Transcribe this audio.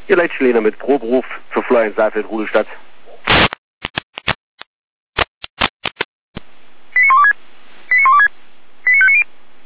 Ihr Leitschläner mit Proberuf für Florian Saalfeld, Rudelstadt.